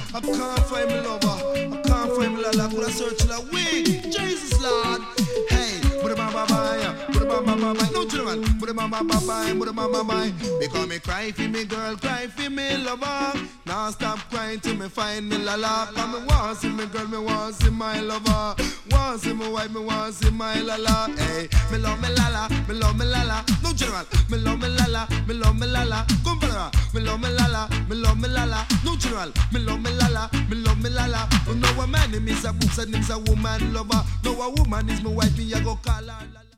I can't find me lover. I can't find me lala. Could I search la week? Jesus Lord. Hey, put a bye. No children. Put a bye. Because me cry for me girl, cry for me lover. Now stop crying till me find me lala. Cause me want see me girl, me want see my lover. Want see my wife, me want see my lala. Hey, me love me lala, me love me lala. No children. Me love me lala, me love me lala. Come for me love me lala, me love me lala. No children. Me love me lala, me love me lala. You know a man him is a books and him's a woman lover. No a woman is my wife, me I go call her lala.